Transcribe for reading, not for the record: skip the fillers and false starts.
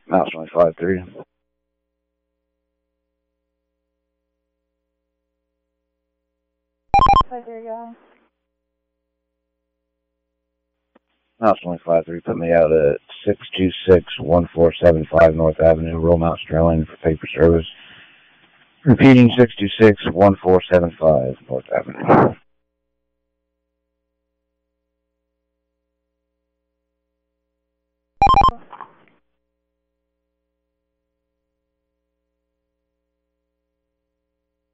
Mouse only 5-3. Mouse only 5-3. Put me out at 626-1475 North Avenue, Roll Australian for paper service. Repeating 626-1475 North Avenue.